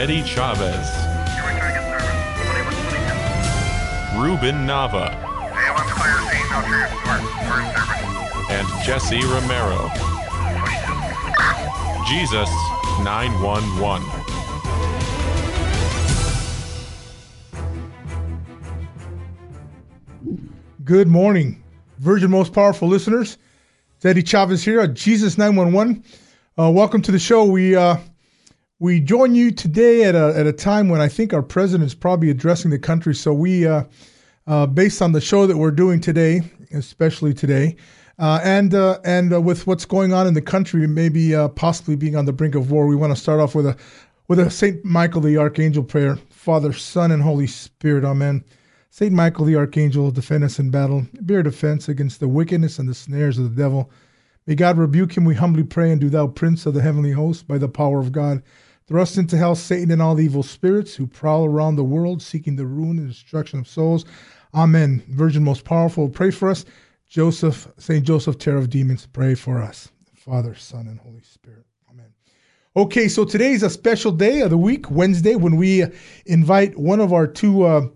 Eddie Chavez, Ruben Nava, and Jesse Romero. Jesus 911. Good morning, Virgin Most Powerful listeners. It's Eddie Chavez here at Jesus 911. Welcome to the show. We join you today at a time when I think our president is probably addressing the country. So we, based on the show that we're doing today, especially today, and with what's going on in the country, maybe possibly being on the brink of war, we want to start off with a Saint Michael the Archangel prayer. Father, Son, and Holy Spirit, Amen. Saint Michael the Archangel, defend us in battle, be our defense against the wickedness and the snares of the devil. May God rebuke him, we humbly pray, and do thou, Prince of the heavenly host, by the power of God, thrust into hell Satan and all the evil spirits who prowl around the world, seeking the ruin and destruction of souls. Amen. Virgin most powerful, pray for us. Joseph, Saint Joseph, terror of demons, pray for us. Father, Son, and Holy Spirit. Amen. Okay, so today is a special day of the week, Wednesday, when we invite one of our two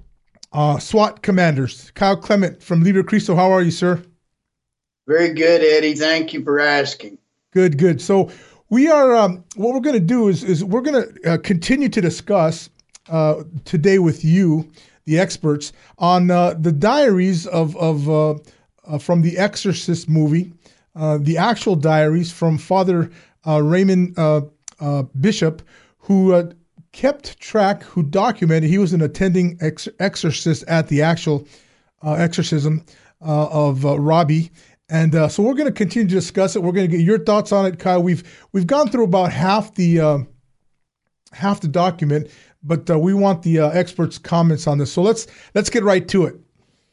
SWAT commanders, Kyle Clement from Libre Cristo. How are you, sir? Very good, Eddie. Thank you for asking. Good. So we are, what we're going to do is we're going to continue to discuss today with you, the experts, on the diaries of from the Exorcist movie, the actual diaries from Father Raymond Bishop, who kept track, who documented, he was an attending exorcist at the actual exorcism of Robbie. And so we're going to continue to discuss it. We're going to get your thoughts on it, Kyle. We've gone through about half the document, but we want the experts' comments on this. So let's get right to it.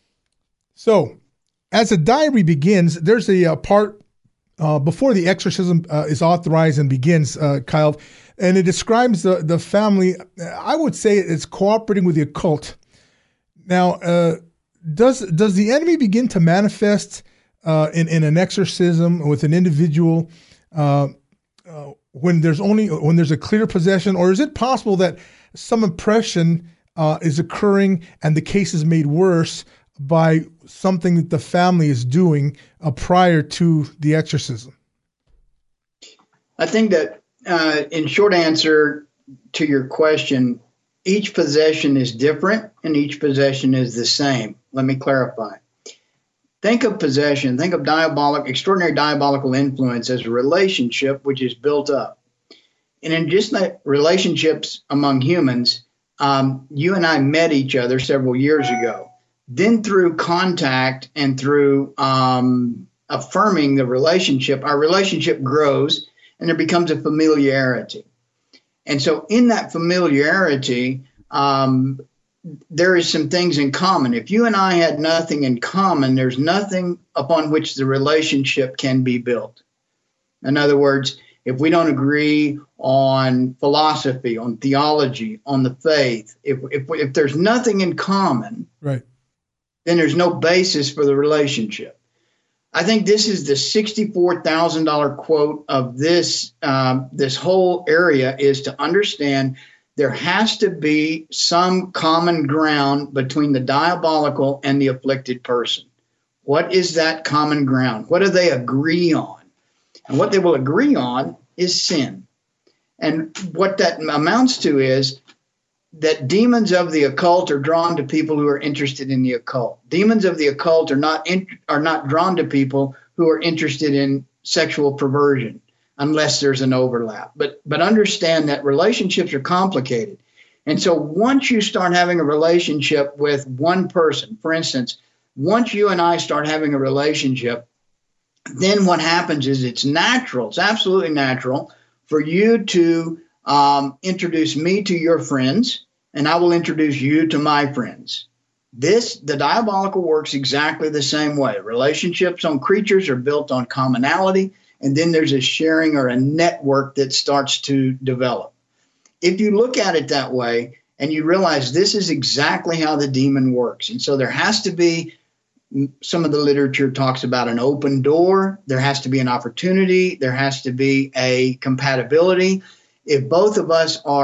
So as a diary begins, there's a part before the exorcism is authorized and begins, Kyle, and it describes the family. I would say it's cooperating with the occult. Now, does the enemy begin to manifest in an exorcism with an individual when there's a clear possession, or is it possible that some impression is occurring and the case is made worse by something that the family is doing prior to the exorcism? I think that in short answer to your question, each possession is different and each possession is the same. Let me clarify. Think of possession, think of extraordinary diabolical influence as a relationship which is built up. And in just like relationships among humans, you and I met each other several years ago. Then through contact and through affirming the relationship, our relationship grows and there becomes a familiarity. And so in that familiarity, there is some things in common. If you and I had nothing in common, there's nothing upon which the relationship can be built. In other words, if we don't agree on philosophy, on theology, on the faith, if there's nothing in common, right, then there's no basis for the relationship. I think this is the $64,000 quote of this whole area, is to understand there has to be some common ground between the diabolical and the afflicted person. What is that common ground? What do they agree on? And what they will agree on is sin. And what that amounts to is that demons of the occult are drawn to people who are interested in the occult. Demons of the occult are not drawn to people who are interested in sexual perversion, unless there's an overlap. But understand that relationships are complicated. And so once you start having a relationship with one person, for instance, once you and I start having a relationship, then what happens is it's natural, it's absolutely natural for you to introduce me to your friends, and I will introduce you to my friends. The diabolical works exactly the same way. Relationships on creatures are built on commonality, and then there's a sharing or a network that starts to develop. If you look at it that way and you realize this is exactly how the demon works, and so there has to be, some of the literature talks about an open door, there has to be an opportunity, there has to be a compatibility. If both of us are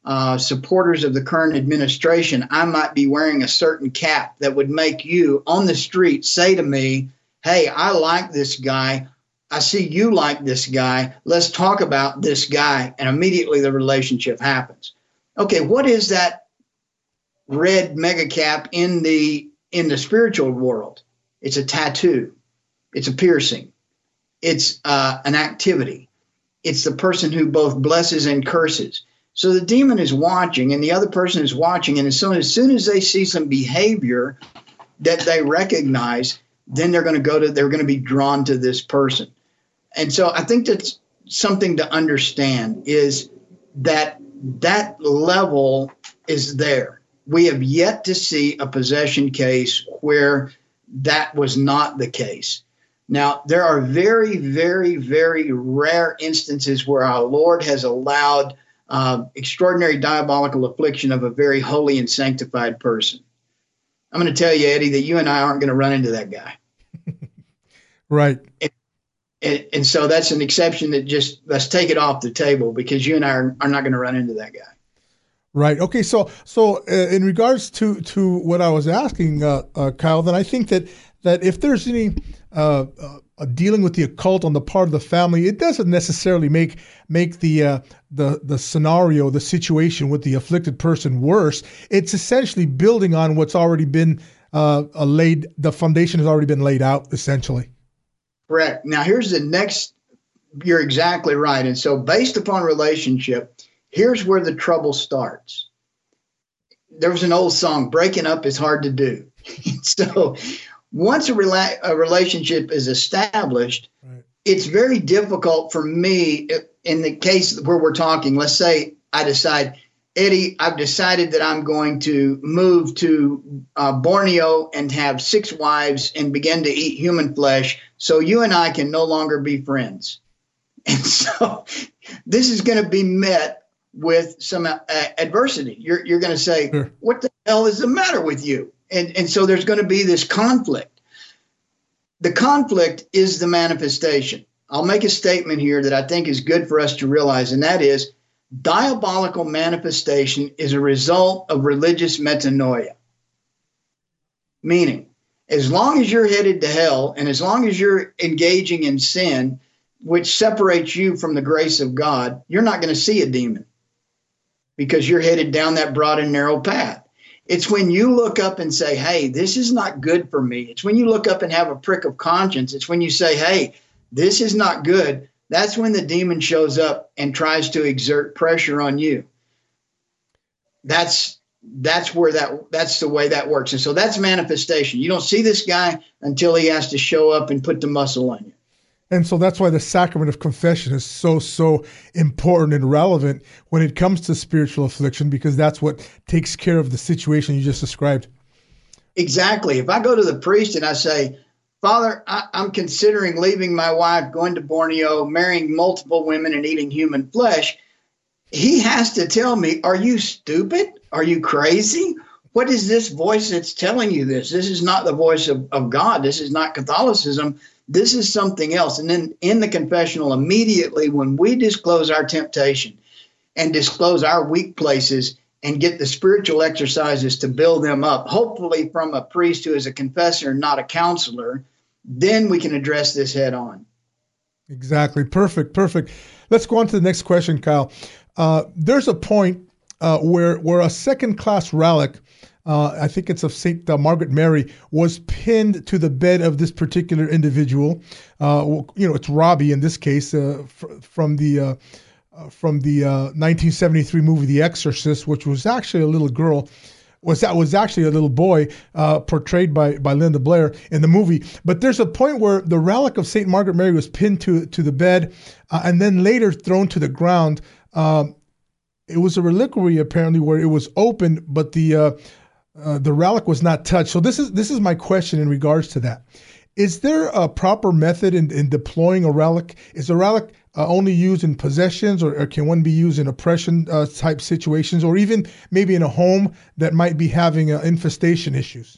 supporters of the current administration, I might be wearing a certain cap that would make you on the street say to me, hey, I like this guy. I see you like this guy. Let's talk about this guy. And immediately the relationship happens. Okay, what is that red mega cap in the spiritual world? It's a tattoo. It's a piercing. It's an activity. It's the person who both blesses and curses. So the demon is watching and the other person is watching. And as soon as they see some behavior that they recognize, then they're going to be drawn to this person. And so I think that's something to understand, is that level is there. We have yet to see a possession case where that was not the case. Now, there are very, very, very rare instances where our Lord has allowed extraordinary diabolical affliction of a very holy and sanctified person. I'm going to tell you, Eddie, that you and I aren't going to run into that guy. Right. And so that's an exception that just, let's take it off the table, because you and I are not going to run into that guy. Right. Okay. So in regards to what I was asking, Kyle, then I think that if there's any dealing with the occult on the part of the family, it doesn't necessarily make the scenario, the situation with the afflicted person worse. It's essentially building on what's already been laid. The foundation has already been laid out, essentially. Correct. Now, here's the next. You're exactly right. And so, based upon relationship, here's where the trouble starts. There was an old song, breaking up is hard to do. So once a relationship is established, right, it's very difficult for me, in the case where we're talking, let's say I decide, Eddie, I've decided that I'm going to move to Borneo and have 6 wives and begin to eat human flesh, so you and I can no longer be friends. And so this is going to be met with some adversity. You're going to say, sure, what the hell is the matter with you? And so there's going to be this conflict. The conflict is the manifestation. I'll make a statement here that I think is good for us to realize, and that is diabolical manifestation is a result of religious metanoia. Meaning, as long as you're headed to hell and as long as you're engaging in sin, which separates you from the grace of God, you're not going to see a demon because you're headed down that broad and narrow path. It's when you look up and say, hey, this is not good for me. It's when you look up and have a prick of conscience. It's when you say, hey, this is not good. That's when the demon shows up and tries to exert pressure on you. That's the way that works. And so that's manifestation. You don't see this guy until he has to show up and put the muscle on you. And so that's why the sacrament of confession is so important and relevant when it comes to spiritual affliction, because that's what takes care of the situation you just described. Exactly. If I go to the priest and I say, Father, I'm considering leaving my wife, going to Borneo, marrying multiple women and eating human flesh, he has to tell me, are you stupid? Are you crazy? What is this voice that's telling you this? This is not the voice of God. This is not Catholicism. This is something else. And then in the confessional, immediately when we disclose our temptation and disclose our weak places and get the spiritual exercises to build them up, hopefully from a priest who is a confessor, not a counselor, then we can address this head on. Exactly. Perfect. Let's go on to the next question, Kyle. There's a point where a second-class relic, I think it's of St. Margaret Mary, was pinned to the bed of this particular individual. It's Robbie in this case, from the 1973 movie The Exorcist, which was actually a little girl. Was actually a little boy portrayed by Linda Blair in the movie. But there's a point where the relic of St. Margaret Mary was pinned to the bed and then later thrown to the ground. It was a reliquary apparently where it was opened, but the relic was not touched. So this is my question in regards to that. Is there a proper method in deploying a relic? Is a relic only used in possessions, or can one be used in oppression type situations, or even maybe in a home that might be having infestation issues?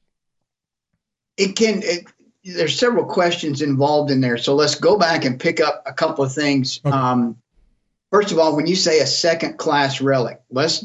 There's several questions involved in there. So let's go back and pick up a couple of things. Okay. First of all, when you say a second-class relic, let's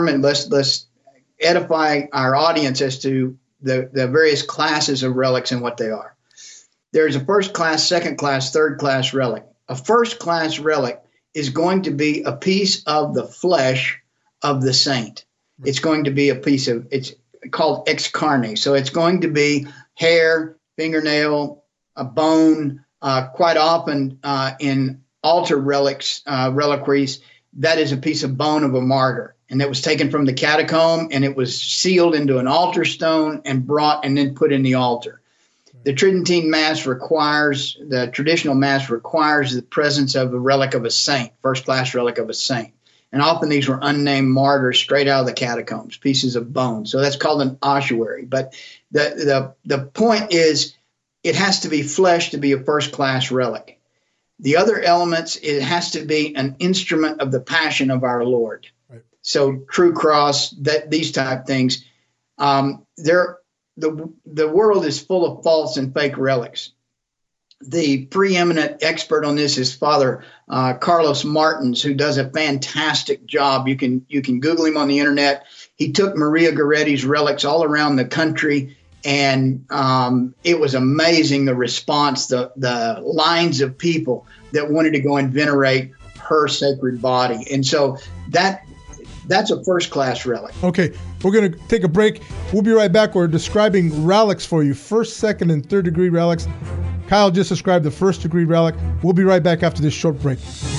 edify our audience as to the various classes of relics and what they are. There's a first-class, second-class, third-class relic. A first-class relic is going to be a piece of the flesh of the saint. It's going to be it's called ex carne. So it's going to be hair, fingernail, a bone, quite often in altar reliquaries, that is a piece of bone of a martyr. And that was taken from the catacomb, and it was sealed into an altar stone and brought and then put in the altar. The Tridentine Mass the traditional Mass requires the presence of a relic of a saint, first-class relic of a saint. And often these were unnamed martyrs straight out of the catacombs, pieces of bone. So that's called an ossuary. But the point is, it has to be flesh to be a first-class relic. The other elements, it has to be an instrument of the passion of our Lord. Right. So true cross, these type things. The world is full of false and fake relics. The preeminent expert on this is Father Carlos Martins, who does a fantastic job. You can Google him on the internet. He took Maria Goretti's relics all around the country, and it was amazing, the response, the lines of people that wanted to go and venerate her sacred body. And so that's a first-class relic. Okay, we're going to take a break. We'll be right back. We're describing relics for you, first, second, and third-degree relics. Kyle just described the first-degree relic. We'll be right back after this short break.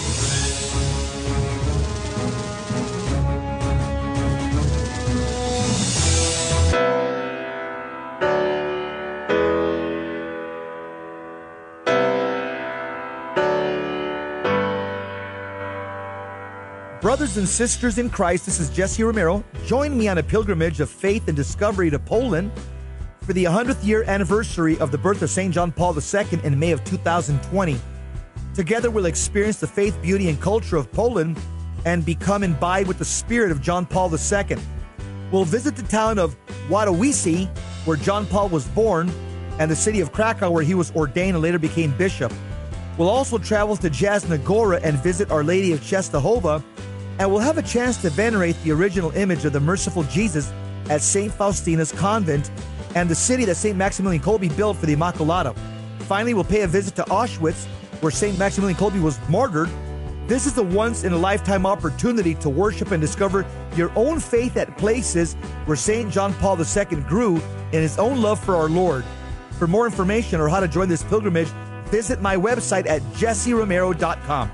Brothers and sisters in Christ, this is Jesse Romero. Join me on a pilgrimage of faith and discovery to Poland for the 100th year anniversary of the birth of St. John Paul II in May of 2020. Together we'll experience the faith, beauty, and culture of Poland and become imbibed with the spirit of John Paul II. We'll visit the town of Wadowice, where John Paul was born, and the city of Krakow, where he was ordained and later became bishop. We'll also travel to Jasna Gora and visit Our Lady of Czestochowa, and we'll have a chance to venerate the original image of the merciful Jesus at St. Faustina's Convent and the city that St. Maximilian Kolbe built for the Immaculata. Finally, we'll pay a visit to Auschwitz, where St. Maximilian Kolbe was martyred. This is a once-in-a-lifetime opportunity to worship and discover your own faith at places where St. John Paul II grew in his own love for our Lord. For more information or how to join this pilgrimage, visit my website at jesseromero.com.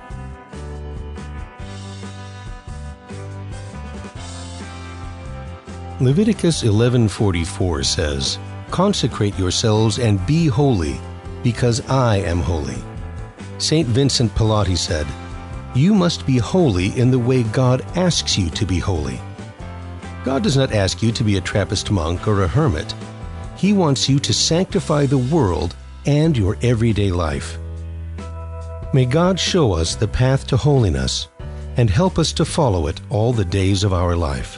Leviticus 11:44 says, "Consecrate yourselves and be holy, because I am holy." St. Vincent Pallotti said, "You must be holy in the way God asks you to be holy." God does not ask you to be a Trappist monk or a hermit. He wants you to sanctify the world and your everyday life. May God show us the path to holiness and help us to follow it all the days of our life.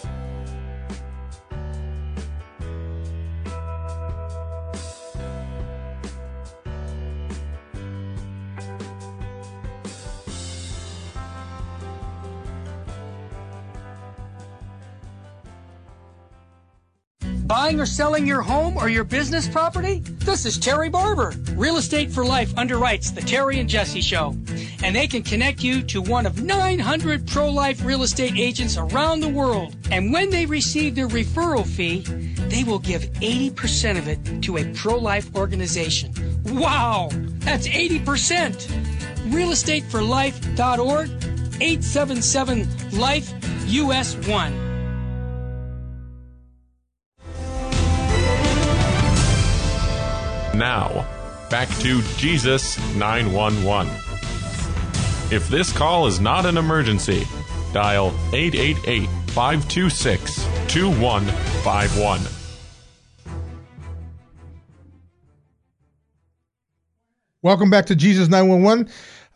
Buying or selling your home or your business property? This is Terry Barber. Real Estate for Life underwrites the Terry and Jesse Show, and they can connect you to one of 900 pro-life real estate agents around the world. And when they receive their referral fee, they will give 80% of it to a pro-life organization. Wow, that's 80%. realestateforlife.org, 877-LIFE-US1. Now, back to Jesus 911. If this call is not an emergency, dial 888-526-2151. Welcome back to Jesus 911.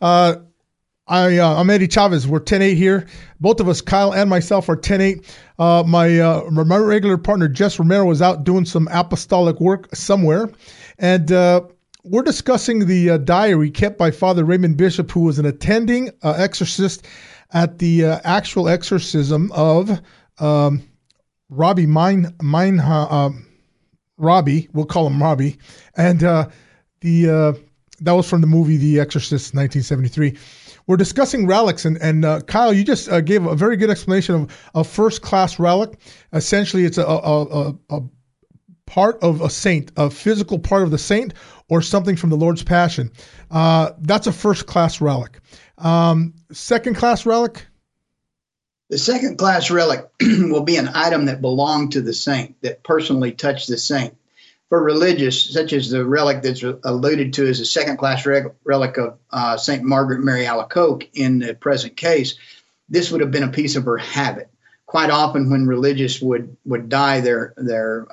I'm Eddie Chavez. We're 10-8 here. Both of us, Kyle and myself, are 10-8. My regular partner, Jess Romero, was out doing some apostolic work somewhere. And we're discussing the diary kept by Father Raymond Bishop, who was an attending exorcist at the actual exorcism of Robbie Robbie, we'll call him Robbie, and that was from the movie The Exorcist, 1973. We're discussing relics, and Kyle, you just gave a very good explanation of a first-class relic. Essentially, it's a part of a saint, a physical part of the saint, or something from the Lord's Passion. That's a first-class relic. Second-class relic? The second-class relic will be an item that belonged to the saint, that personally touched the saint. For religious, such as the relic that's alluded to as a second-class relic of St. Margaret Mary Alacoque in the present case, this would have been a piece of her habit. Quite often when religious would die, their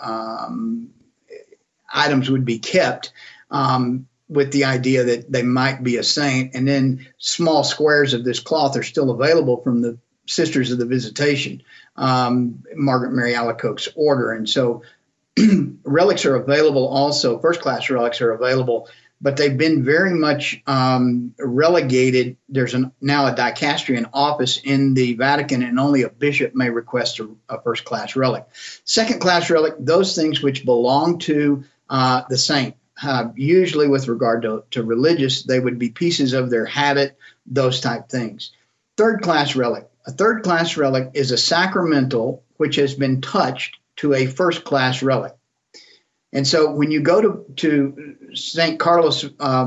items would be kept with the idea that they might be a saint. And then small squares of this cloth are still available from the Sisters of the Visitation, Margaret Mary Alacoque's order. And so relics are available also, first-class relics are available, but they've been very much relegated. There's now a dicastery office in the Vatican, and only a bishop may request a first-class relic. Second-class relic, those things which belong to the saint, usually with regard to religious, they would be pieces of their habit, those type things. Third-class relic. A third-class relic is a sacramental which has been touched to a first-class relic. And so when you go to St. Carlos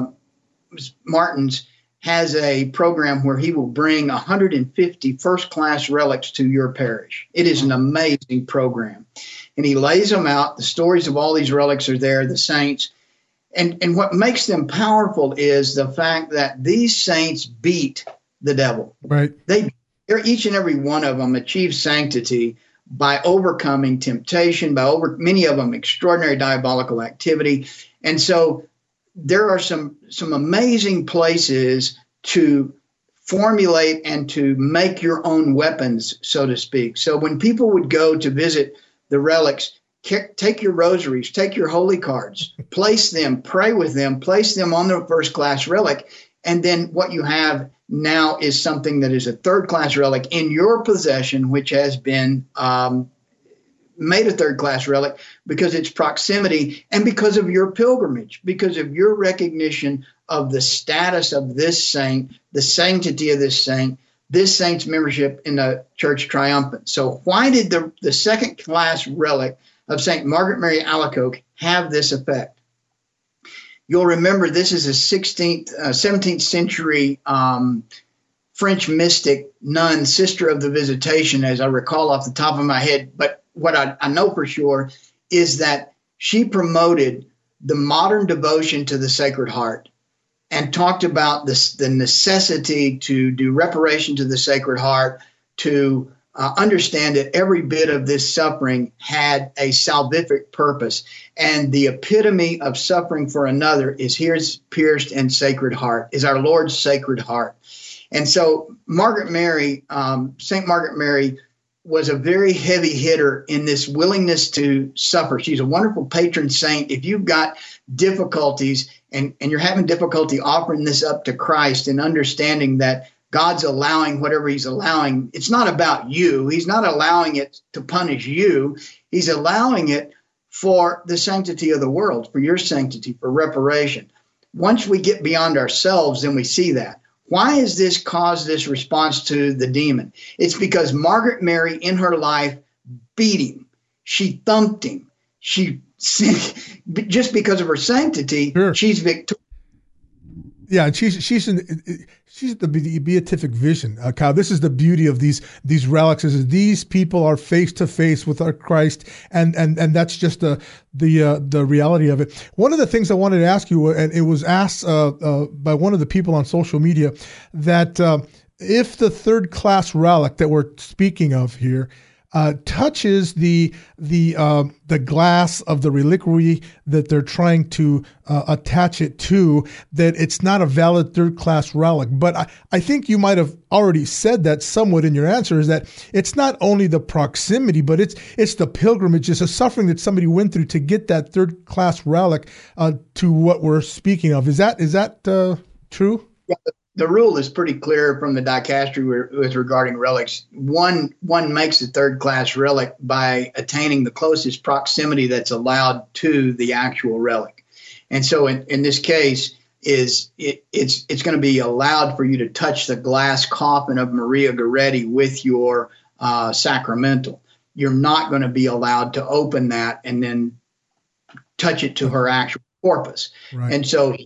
Martins has a program where he will bring 150 first-class relics to your parish. It is an amazing program. And he lays them out. The stories of all these relics are there, the saints. And what makes them powerful is the fact that these saints beat the devil. Right. Each and every one of them achieve sanctity by overcoming temptation, many of them extraordinary diabolical activity. And so there are some amazing places to formulate and to make your own weapons, so to speak. So when people would go to visit the relics, take your rosaries, take your holy cards, place them, pray with them, place them on the first-class relic, and then what you have now is something that is a third-class relic in your possession, which has been made a third-class relic because its proximity and because of your pilgrimage, because of your recognition of the status of this saint, the sanctity of this saint's membership in the Church Triumphant. So why did the second-class relic of St. Margaret Mary Alacoque have this effect? You'll remember this is a 17th century French mystic nun, Sister of the Visitation, as I recall off the top of my head. But what I know for sure is that she promoted the modern devotion to the Sacred Heart and talked about the necessity to do reparation to the Sacred Heart, to understand that every bit of this suffering had a salvific purpose. And the epitome of suffering for another is his pierced and sacred heart, is our Lord's Sacred Heart. And so Margaret Mary, St. Margaret Mary, was a very heavy hitter in this willingness to suffer. She's a wonderful patron saint. If you've got difficulties and you're having difficulty offering this up to Christ and understanding that God's allowing whatever he's allowing, it's not about you. He's not allowing it to punish you. He's allowing it for the sanctity of the world, for your sanctity, for reparation. Once we get beyond ourselves, then we see that. Why has this caused this response to the demon? It's because Margaret Mary in her life beat him. She thumped him. Just because of her sanctity, sure. She's victorious. Yeah, and she's the beatific vision, Kyle. This is the beauty of these relics: is these people are face to face with our Christ, and that's just the reality of it. One of the things I wanted to ask you, and it was asked by one of the people on social media, that if the third class relic that we're speaking of here touches the glass of the reliquary that they're trying to attach it to, that it's not a valid third-class relic. But I think you might have already said that somewhat in your answer, is that it's not only the proximity, but it's the pilgrimage, it's the suffering that somebody went through to get that third-class relic to what we're speaking of. Is that true? Yeah. The rule is pretty clear from the dicastery with regarding relics. One makes a third-class relic by attaining the closest proximity that's allowed to the actual relic. And so in this case, it's going to be allowed for you to touch the glass coffin of Maria Goretti with your sacramental. You're not going to be allowed to open that and then touch it to her actual corpus. Right. And so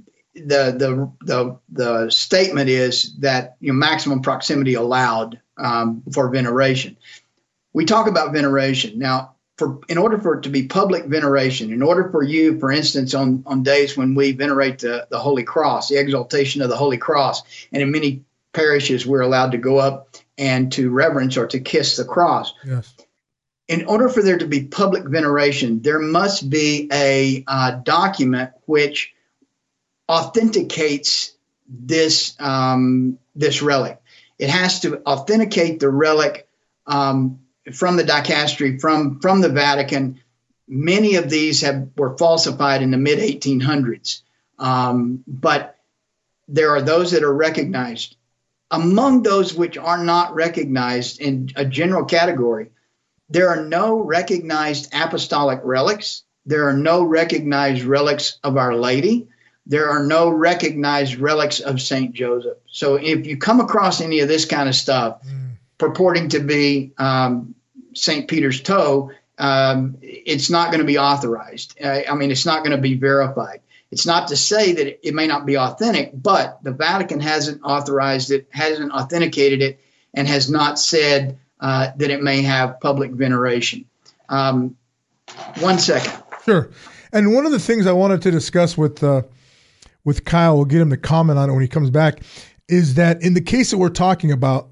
the statement is that maximum proximity allowed for veneration. We talk about veneration now. In order for it to be public veneration, in order for you, for instance, on days when we venerate the Holy Cross, the exaltation of the Holy Cross, and in many parishes we're allowed to go up and to reverence or to kiss the cross. Yes. In order for there to be public veneration, there must be a document which authenticates this relic. It has to authenticate the relic from the dicastery, from the Vatican. Many of these were falsified in the mid-1800s, but there are those that are recognized. Among those which are not recognized in a general category, there are no recognized apostolic relics. There are no recognized relics of Our Lady. There are no recognized relics of St. Joseph. So if you come across any of this kind of stuff purporting to be St. Peter's toe, it's not going to be authorized. It's not going to be verified. It's not to say that it may not be authentic, but the Vatican hasn't authorized it, hasn't authenticated it, and has not said that it may have public veneration. 1 second. Sure. And one of the things I wanted to discuss with Kyle, we'll get him to comment on it when he comes back, is that in the case that we're talking about,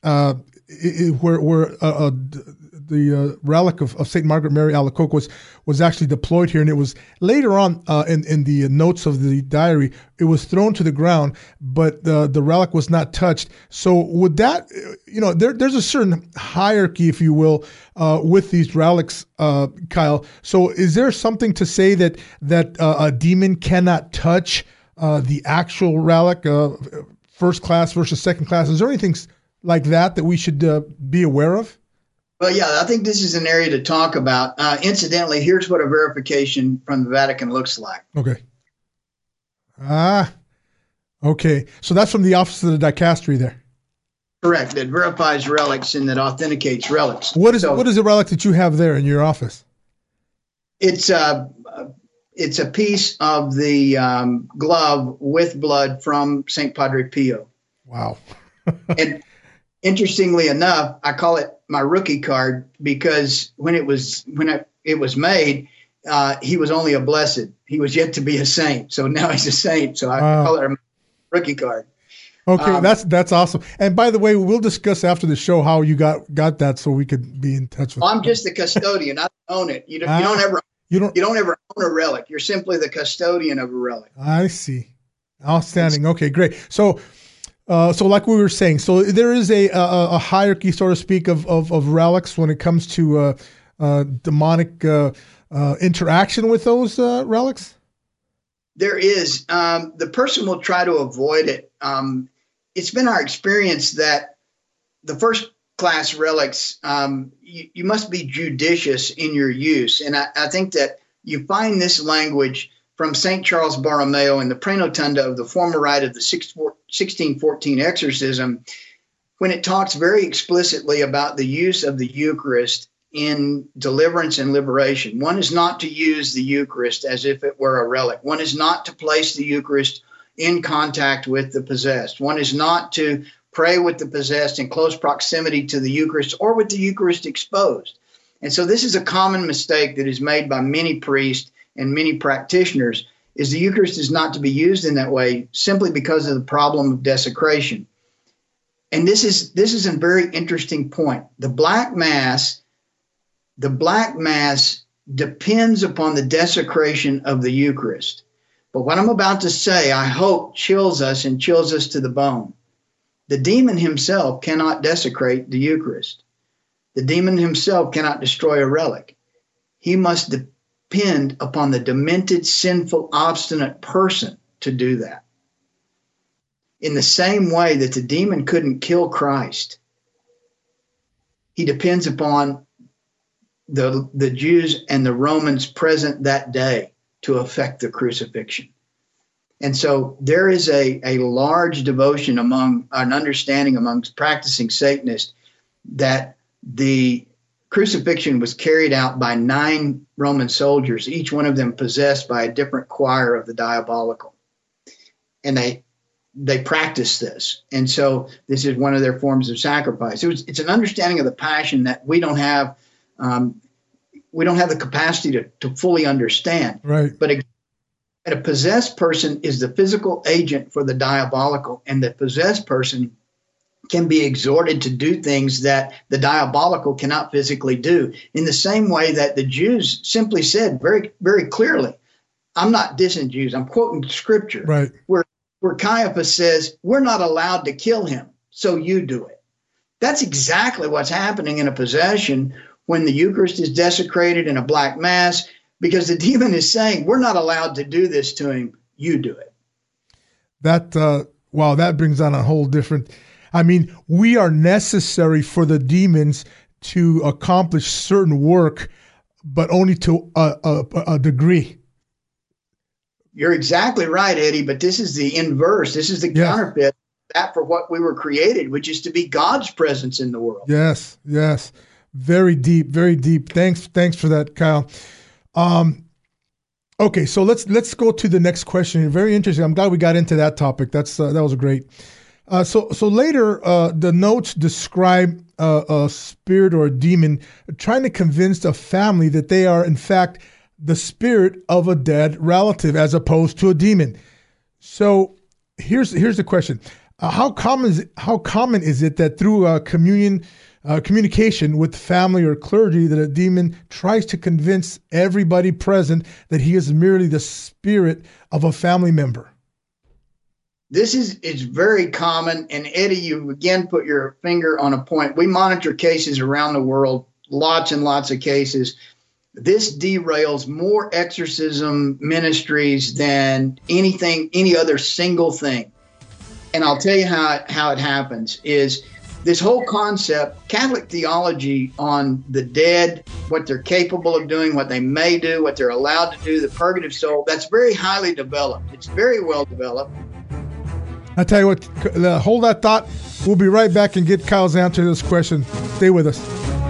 where the relic of St. Margaret Mary Alacoque was actually deployed here, and it was later on in the notes of the diary, it was thrown to the ground, but the relic was not touched. So would that, there's a certain hierarchy, if you will, with these relics, Kyle. So is there something to say that a demon cannot touch the actual relic, first class versus second class? Is there anything like that we should be aware of? Well, yeah, I think this is an area to talk about. Incidentally, here's what a verification from the Vatican looks like. Okay. Okay. So that's from the Office of the Dicastery there. Correct. That verifies relics and that authenticates relics. What is the relic that you have there in your office? It's a piece of the glove with blood from St. Padre Pio. Wow. And interestingly enough, I call it my rookie card because when it was made, he was only a blessed. He was yet to be a saint. So now he's a saint. So I call it my rookie card. Okay, that's awesome. And by the way, we'll discuss after the show how you got that, so we could be in touch with. I'm just the custodian. I don't own it. You don't ever own a relic. You're simply the custodian of a relic. I see. Outstanding. Okay, great. So like we were saying, so there is a hierarchy, so to speak, of relics when it comes to demonic interaction with those relics? There is. The person will try to avoid it. It's been our experience that the first class relics, you must be judicious in your use. And I think that you find this language from St. Charles Borromeo in the Prenotunda of the former rite of the 1614 exorcism, when it talks very explicitly about the use of the Eucharist in deliverance and liberation. One is not to use the Eucharist as if it were a relic. One is not to place the Eucharist in contact with the possessed. One is not to pray with the possessed in close proximity to the Eucharist or with the Eucharist exposed. And so this is a common mistake that is made by many priests and many practitioners, is the Eucharist is not to be used in that way simply because of the problem of desecration. And this is a very interesting point. The black mass depends upon the desecration of the Eucharist. But what I'm about to say, I hope, chills us to the bone. The demon himself cannot desecrate the Eucharist. The demon himself cannot destroy a relic. He must depend upon the demented, sinful, obstinate person to do that. In the same way that the demon couldn't kill Christ, he depends upon the Jews and the Romans present that day to effect the crucifixion. And so there is a large devotion an understanding amongst practicing Satanists that the crucifixion was carried out by 9 Roman soldiers, each one of them possessed by a different choir of the diabolical. And they practiced this. And so this is one of their forms of sacrifice. It's an understanding of the passion that we don't have the capacity to fully understand. Right. But a possessed person is the physical agent for the diabolical, and the possessed person can be exhorted to do things that the diabolical cannot physically do. In the same way that the Jews simply said very, very clearly, I'm not dissing Jews, I'm quoting scripture, right, where Caiaphas says, we're not allowed to kill him, so you do it. That's exactly what's happening in a possession when the Eucharist is desecrated in a black mass, because the demon is saying, we're not allowed to do this to him, you do it. That brings on a whole different, we are necessary for the demons to accomplish certain work, but only to a degree. You're exactly right, Eddie, but this is the inverse. This is the counterfeit that for what we were created, which is to be God's presence in the world. Yes. Very deep, very deep. Thanks for that, Kyle. Okay, so let's go to the next question. Very interesting. I'm glad we got into that topic. That was great. So later, the notes describe a spirit or a demon trying to convince a family that they are, in fact, the spirit of a dead relative as opposed to a demon. So here's the question: how common is it that through communication with family or clergy that a demon tries to convince everybody present that he is merely the spirit of a family member? It's very common. And Eddie, you again put your finger on a point. We monitor cases around the world, lots and lots of cases. This derails more exorcism ministries than any other single thing. And I'll tell you how it happens is this whole concept, Catholic theology on the dead, what they're capable of doing, what they may do, what they're allowed to do, the purgative soul, that's very highly developed. It's very well developed. I tell you what, hold that thought. We'll be right back and get Kyle's answer to this question. Stay with us.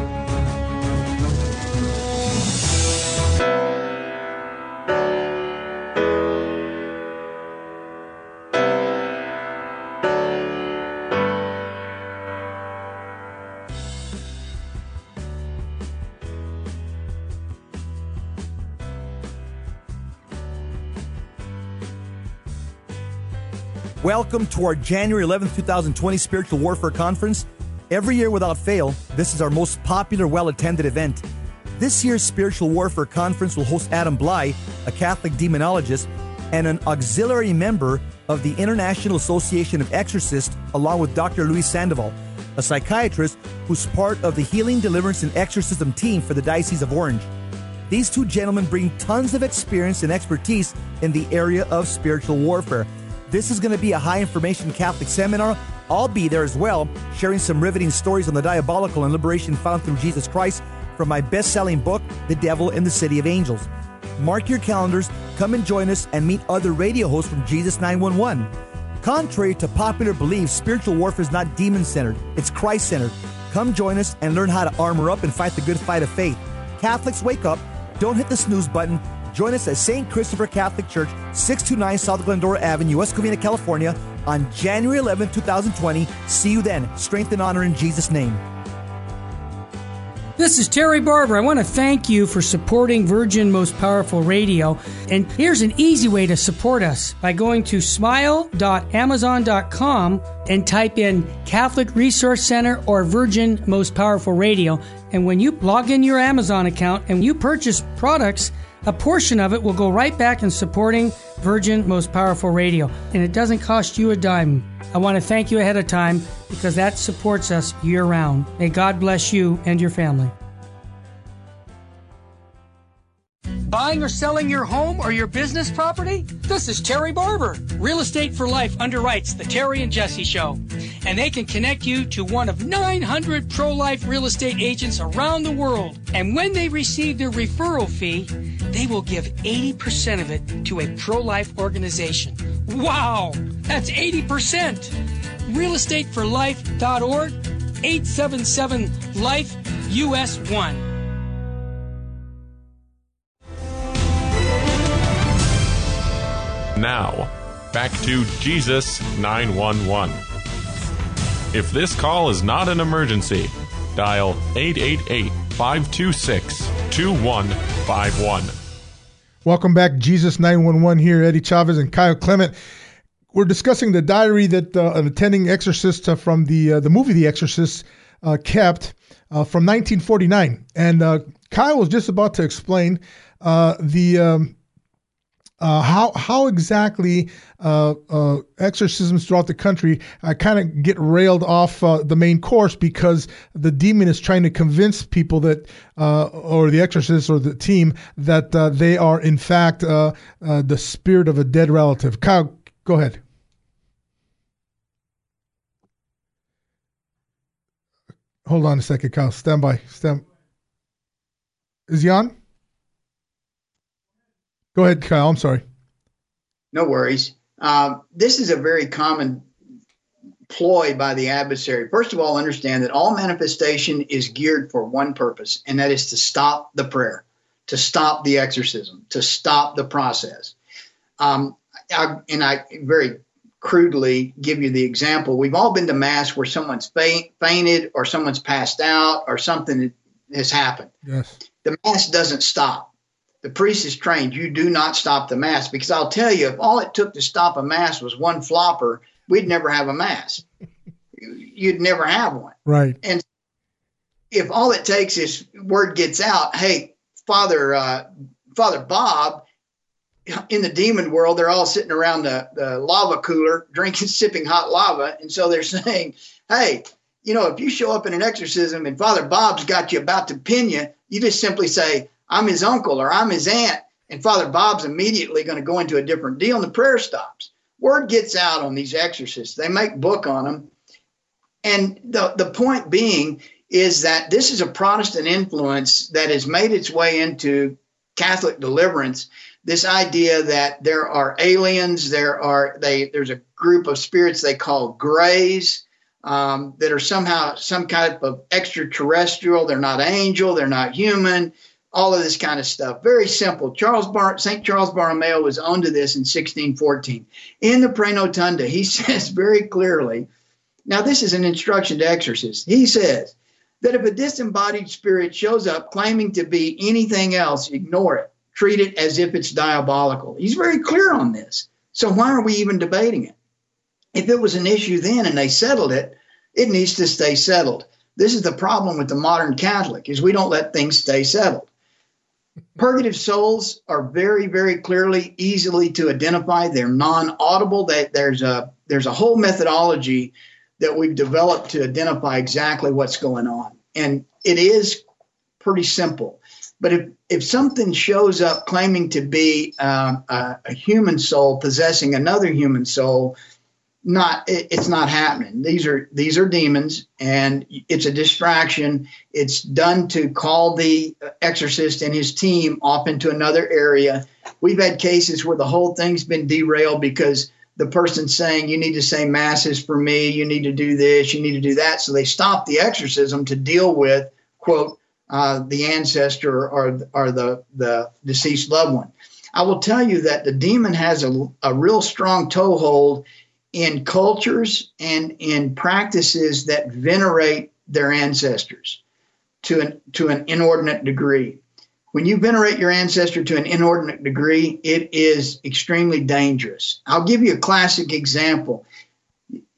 Welcome to our January 11th, 2020 Spiritual Warfare Conference. Every year without fail, this is our most popular, well-attended event. This year's Spiritual Warfare Conference will host Adam Bly, a Catholic demonologist and an auxiliary member of the International Association of Exorcists, along with Dr. Luis Sandoval, a psychiatrist who's part of the Healing, Deliverance, and Exorcism team for the Diocese of Orange. These two gentlemen bring tons of experience and expertise in the area of spiritual warfare. This is going to be a high-information Catholic seminar. I'll be there as well, sharing some riveting stories on the diabolical and liberation found through Jesus Christ from my best-selling book, The Devil in the City of Angels. Mark your calendars, come and join us, and meet other radio hosts from Jesus 911. Contrary to popular belief, spiritual warfare is not demon-centered, it's Christ-centered. Come join us and learn how to armor up and fight the good fight of faith. Catholics, wake up. Don't hit the snooze button. Join us at St. Christopher Catholic Church, 629 South Glendora Avenue, West Covina, California, on January 11, 2020. See you then. Strength and honor in Jesus' name. This is Terry Barber. I want to thank you for supporting Virgin Most Powerful Radio. And here's an easy way to support us by going to smile.amazon.com and type in Catholic Resource Center or Virgin Most Powerful Radio. And when you log in your Amazon account and you purchase products, a portion of it will go right back in supporting Virgin Most Powerful Radio. And it doesn't cost you a dime. I want to thank you ahead of time because that supports us year-round. May God bless you and your family. Buying or selling your home or your business property? This is Terry Barber. Real Estate for Life underwrites the Terry and Jesse Show. And they can connect you to one of 900 pro-life real estate agents around the world. And when they receive their referral fee, they will give 80% of it to a pro-life organization. Wow! That's 80%! realestateforlife.org, 877-LIFE-US1. Now, back to Jesus 911. If this call is not an emergency, dial 888-526-2151. Welcome back, Jesus 911 here, Eddie Chavez and Kyle Clement. We're discussing the diary that an attending exorcist from the movie The Exorcist kept from 1949. And Kyle was just about to explain how exactly exorcisms throughout the country kind of get railed off the main course because the demon is trying to convince people that, or the exorcist or the team, that they are in fact the spirit of a dead relative. Kyle, go ahead. Hold on a second, Kyle. Stand by. Is he on? Go ahead, Kyle. I'm sorry. No worries. This is a very common ploy by the adversary. First of all, understand that all manifestation is geared for one purpose, and that is to stop the prayer, to stop the exorcism, to stop the process. I very crudely give you the example. We've all been to Mass where someone's fainted or someone's passed out or something has happened. Yes. The Mass doesn't stop. The priest is trained. You do not stop the Mass, because I'll tell you, if all it took to stop a Mass was one flopper, we'd never have a Mass. You'd never have one. Right. And if all it takes is word gets out, hey, Father Bob, in the demon world, they're all sitting around the lava cooler, sipping hot lava. And so they're saying, hey, if you show up in an exorcism and Father Bob's got you about to pin you, you just simply say, I'm his uncle or I'm his aunt. And Father Bob's immediately going to go into a different deal and the prayer stops. Word gets out on these exorcists. They make book on them. And the point being is that this is a Protestant influence that has made its way into Catholic deliverance. This idea that there are aliens, there's a group of spirits they call grays that are somehow some kind of extraterrestrial. They're not angel, they're not human, all of this kind of stuff. Very simple. St. Charles Borromeo was onto this in 1614. In the Praenotunda, he says very clearly, now this is an instruction to exorcists. He says that if a disembodied spirit shows up claiming to be anything else, ignore it. Treat it as if it's diabolical. He's very clear on this. So why are we even debating it? If it was an issue then and they settled it, it needs to stay settled. This is the problem with the modern Catholic, is we don't let things stay settled. Purgative souls are very, very clearly, easily to identify. They're non-audible. There's a whole methodology that we've developed to identify exactly what's going on. And it is pretty simple. But if something shows up claiming to be a human soul possessing another human soul, it's not happening. These are demons, and it's a distraction. It's done to call the exorcist and his team off into another area. We've had cases where the whole thing's been derailed because the person's saying, you need to say masses for me, you need to do this, you need to do that. So they stop the exorcism to deal with, quote, the ancestor or the deceased loved one. I will tell you that the demon has a real strong toehold in cultures and in practices that venerate their ancestors to an inordinate degree. When you venerate your ancestor to an inordinate degree, it is extremely dangerous. I'll give you a classic example.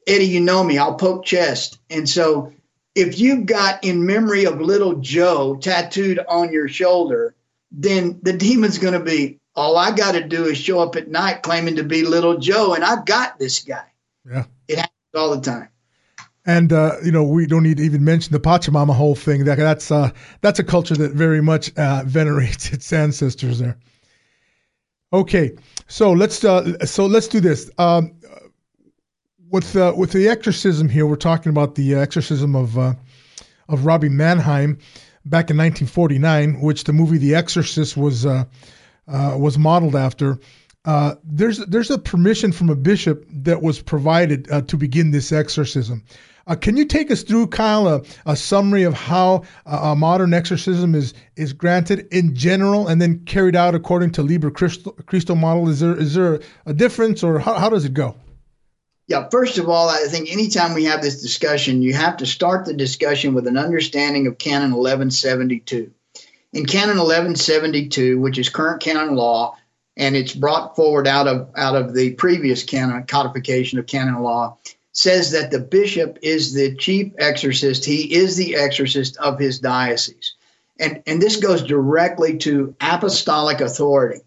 Eddie, you know me, I'll poke chest. And so if you've got in memory of little Joe tattooed on your shoulder, then the demon's going to be, all I got to do is show up at night claiming to be little Joe, and I've got this guy. Yeah. It happens all the time. And, we don't need to even mention the Pachamama whole thing. That's a culture that very much venerates its ancestors there. Okay, so let's do this. With the exorcism here, we're talking about the exorcism of Robbie Mannheim back in 1949, which the movie The Exorcist was modeled after. There's a permission from a bishop that was provided to begin this exorcism. Can you take us through, Kyle, a summary of how a modern exorcism is granted in general and then carried out according to Liber Christo model? Is there a difference, or how does it go? Yeah, first of all, I think anytime we have this discussion, you have to start the discussion with an understanding of Canon 1172. In Canon 1172, which is current canon law, and it's brought forward out of the previous canon codification of canon law, says that the bishop is the chief exorcist. He is the exorcist of his diocese. And this goes directly to apostolic authority.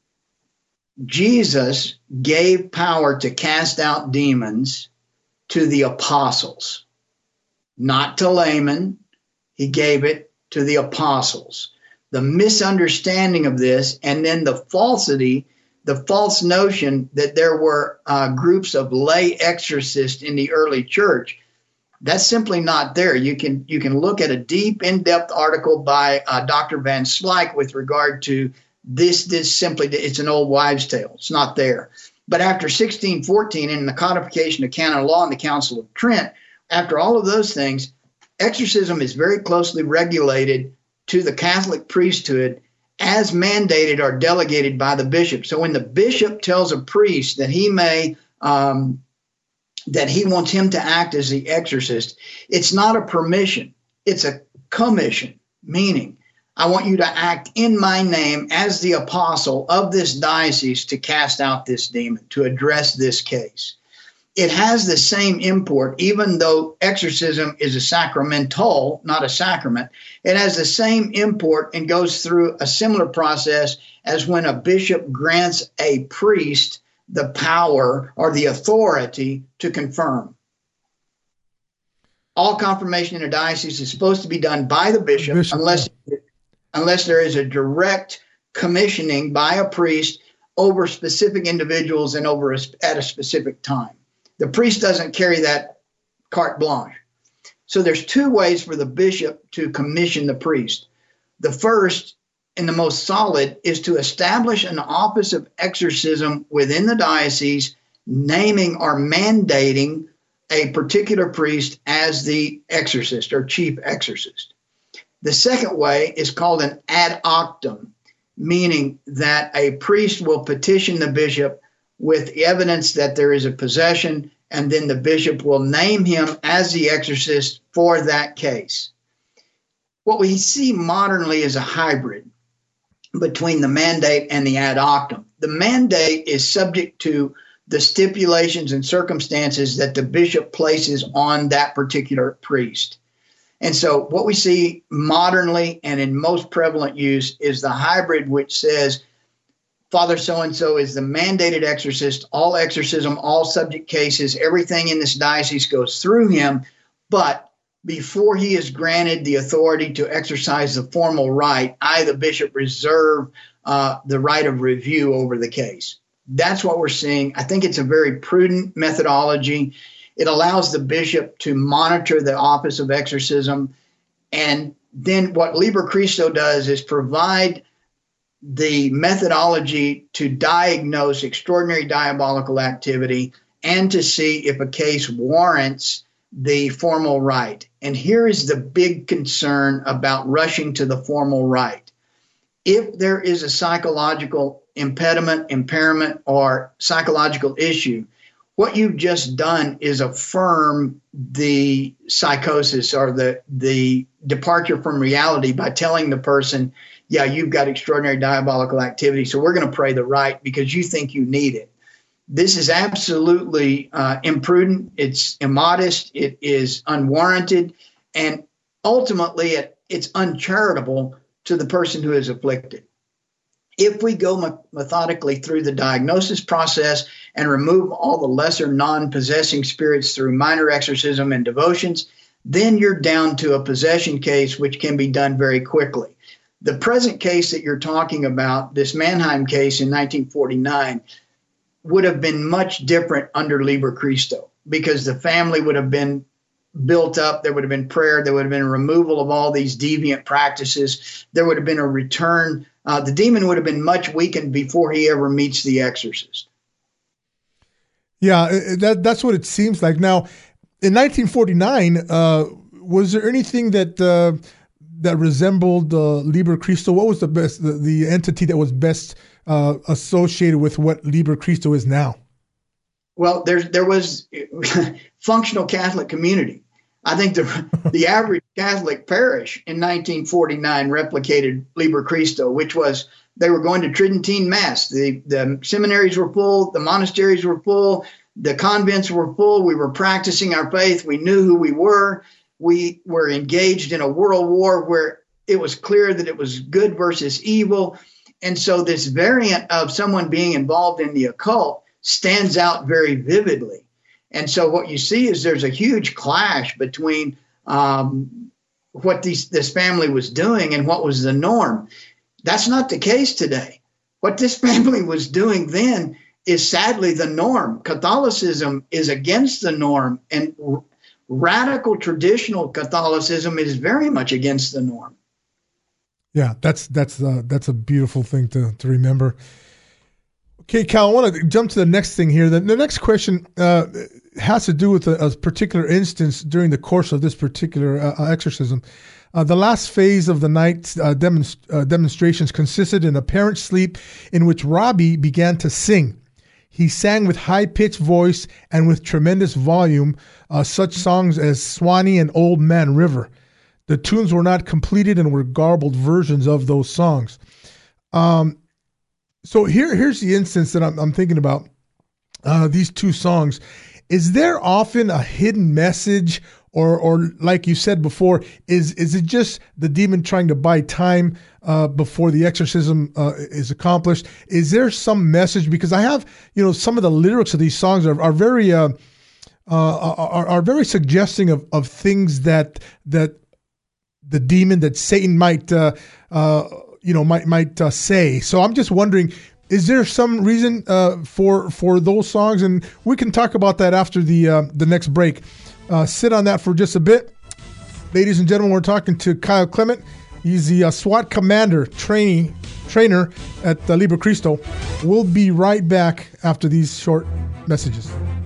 Jesus gave power to cast out demons to the apostles, not to laymen. He gave it to the apostles. The misunderstanding of this, and then the falsity, the false notion that there were groups of lay exorcists in the early church, that's simply not there. You can look at a deep, in-depth article by Dr. Van Slyke with regard to this simply, it's an old wives' tale. It's not there. But after 1614, in the codification of canon law and the Council of Trent, after all of those things, exorcism is very closely regulated to the Catholic priesthood as mandated or delegated by the bishop. So when the bishop tells a priest that he may, that he wants him to act as the exorcist, it's not a permission, it's a commission, meaning I want you to act in my name as the apostle of this diocese to cast out this demon, to address this case. It has the same import, even though exorcism is a sacramental, not a sacrament. It has the same import and goes through a similar process as when a bishop grants a priest the power or the authority to confirm. All confirmation in a diocese is supposed to be done by the bishop. Unless there is a direct commissioning by a priest over specific individuals and at a specific time. The priest doesn't carry that carte blanche. So there's two ways for the bishop to commission the priest. The first and the most solid is to establish an office of exorcism within the diocese, naming or mandating a particular priest as the exorcist or chief exorcist. The second way is called an ad octum, meaning that a priest will petition the bishop with evidence that there is a possession, and then the bishop will name him as the exorcist for that case. What we see modernly is a hybrid between the mandate and the ad octum. The mandate is subject to the stipulations and circumstances that the bishop places on that particular priest. And so what we see modernly and in most prevalent use is the hybrid, which says Father so-and-so is the mandated exorcist, all exorcism, all subject cases, everything in this diocese goes through him. But before he is granted the authority to exercise the formal rite, I, the bishop, reserve the right of review over the case. That's what we're seeing. I think it's a very prudent methodology. It allows the bishop to monitor the office of exorcism. And then what Liber Christo does is provide the methodology to diagnose extraordinary diabolical activity and to see if a case warrants the formal rite. And here is the big concern about rushing to the formal rite. If there is a psychological impediment, impairment, or psychological issue, what you've just done is affirm the psychosis or the departure from reality by telling the person, yeah, you've got extraordinary diabolical activity, so we're going to pray the rite because you think you need it. This is absolutely imprudent. It's immodest. It is unwarranted. And ultimately, it's uncharitable to the person who is afflicted. If we go methodically through the diagnosis process and remove all the lesser non-possessing spirits through minor exorcism and devotions, then you're down to a possession case, which can be done very quickly. The present case that you're talking about, this Mannheim case in 1949, would have been much different under Liber Christo, because the family would have been built up. There would have been prayer. There would have been a removal of all these deviant practices. There would have been a return. The demon would have been much weakened before he ever meets the exorcist. Yeah, that's what it seems like. Now, in 1949, was there anything that resembled Liber Christo? What was the entity that was best associated with what Liber Christo is now? Well, there was functional Catholic community. I think the average Catholic parish in 1949 replicated Liber Christo, which was they were going to Tridentine Mass. The seminaries were full, the monasteries were full, the convents were full. We were practicing our faith. We knew who we were. We were engaged in a world war where it was clear that it was good versus evil. And so this variant of someone being involved in the occult stands out very vividly. And so what you see is there's a huge clash between what this family was doing and what was the norm. That's not the case today. What this family was doing then is sadly the norm. Catholicism is against the norm, and radical traditional Catholicism is very much against the norm. Yeah, that's a beautiful thing to remember. Okay, Cal, I want to jump to the next thing here. The next question has to do with a particular instance during the course of this particular exorcism. The last phase of the night's demonstrations consisted in apparent sleep in which Robbie began to sing. He sang with high-pitched voice and with tremendous volume such songs as Swanee and Old Man River. The tunes were not completed and were garbled versions of those songs. So here's the instance that I'm thinking about, these two songs. Is there often a hidden message, or like you said before, is it just the demon trying to buy time before the exorcism is accomplished? Is there some message? Because I have, some of the lyrics of these songs are very suggesting of things that the demon, that Satan might say. So I'm just wondering, is there some reason for those songs? And we can talk about that after the next break. Sit on that for just a bit. Ladies and gentlemen, we're talking to Kyle Clement. He's the SWAT commander trainer at Liber Christo. We'll be right back after these short messages.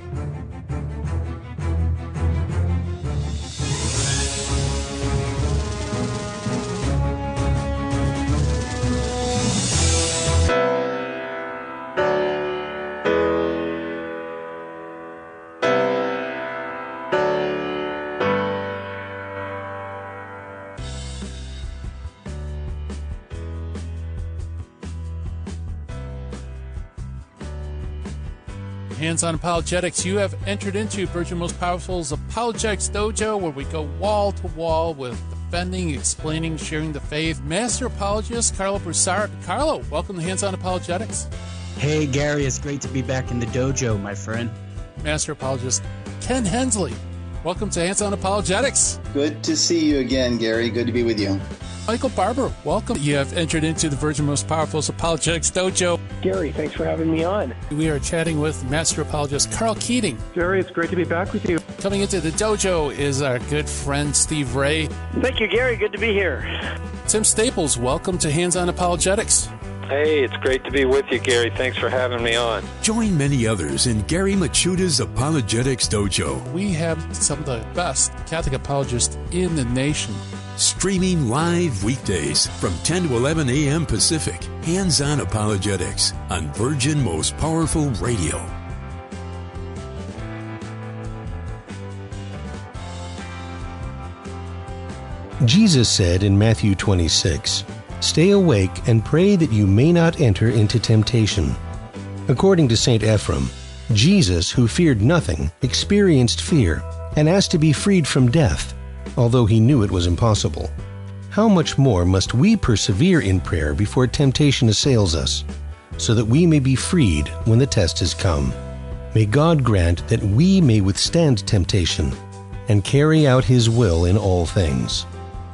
Hands-on Apologetics. You have entered into Virgin Most Powerful's Apologetics Dojo, where we go wall-to-wall with defending, explaining, sharing the faith. Master Apologist Carlo Broussard. Carlo, welcome to Hands-on Apologetics. Hey, Gary. It's great to be back in the dojo, my friend. Master Apologist Ken Hensley. Welcome to Hands-on Apologetics. Good to see you again, Gary. Good to be with you. Michael Barber, welcome. You have entered into the Virgin Most Powerful's Apologetics Dojo. Gary, thanks for having me on. We are chatting with Master Apologist Carl Keating. Gary, it's great to be back with you. Coming into the dojo is our good friend Steve Ray. Thank you, Gary. Good to be here. Tim Staples, welcome to Hands-on Apologetics. Hey, it's great to be with you, Gary. Thanks for having me on. Join many others in Gary Machuda's Apologetics Dojo. We have some of the best Catholic apologists in the nation. Streaming live weekdays from 10 to 11 a.m. Pacific. Hands-on Apologetics on Virgin Most Powerful Radio. Jesus said in Matthew 26, "Stay awake and pray that you may not enter into temptation." According to St. Ephrem, Jesus, who feared nothing, experienced fear and asked to be freed from death, although he knew it was impossible. How much more must we persevere in prayer before temptation assails us, so that we may be freed when the test has come? May God grant that we may withstand temptation and carry out His will in all things.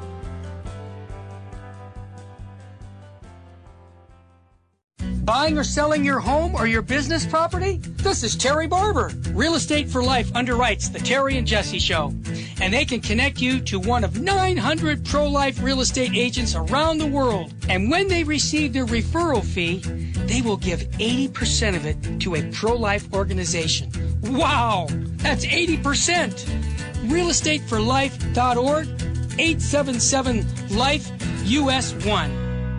Buying or selling your home or your business property? This is Terry Barber. Real Estate for Life underwrites the Terry and Jesse Show. And they can connect you to one of 900 pro-life real estate agents around the world. And when they receive their referral fee, they will give 80% of it to a pro-life organization. Wow! That's 80%! realestateforlife.org, 877-LIFE-US1.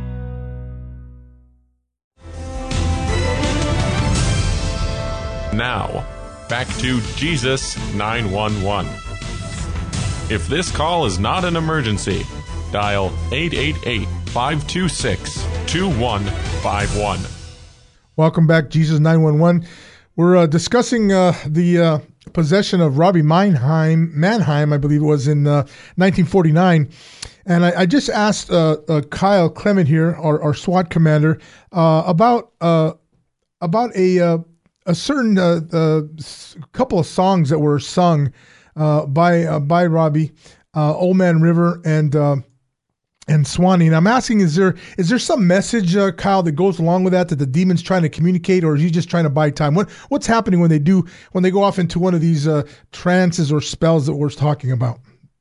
Now, back to Jesus 911. If this call is not an emergency, dial 888-526-2151. Welcome back, Jesus 911. We're discussing the possession of Robbie Mannheim, I believe it was, in 1949. And I just asked Kyle Clement here, our SWAT commander, about a certain couple of songs that were sung by Robbie, Old Man River and Swanee. And I'm asking, is there some message, Kyle, that goes along with that the demon's trying to communicate, or is he just trying to buy time? What's happening when they go off into one of these trances or spells that we're talking about?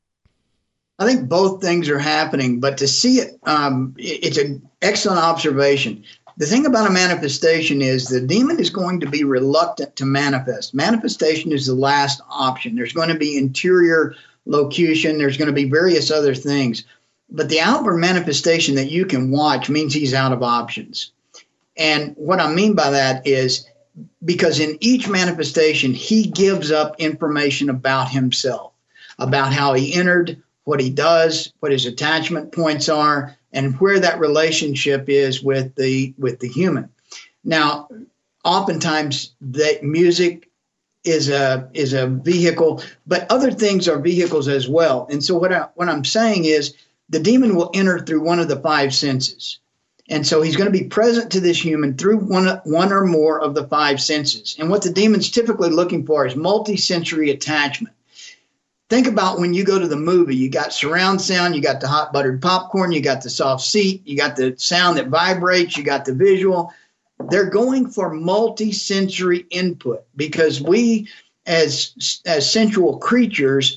I think both things are happening, but to see it, it's an excellent observation. The thing about a manifestation is the demon is going to be reluctant to manifest. Manifestation is the last option. There's going to be interior locution. There's going to be various other things. But the outward manifestation that you can watch means he's out of options. And what I mean by that is because in each manifestation, he gives up information about himself, about how he entered, what he does, what his attachment points are, and where that relationship is with the human. Now, oftentimes that music is a vehicle, but other things are vehicles as well. And so what I'm saying is the demon will enter through one of the five senses. And so he's going to be present to this human through one or more of the five senses. And what the demon's typically looking for is multi-sensory attachment. Think about when you go to the movie, you got surround sound, you got the hot buttered popcorn, you got the soft seat, you got the sound that vibrates, you got the visual. They're going for multi-sensory input because we as sensual creatures,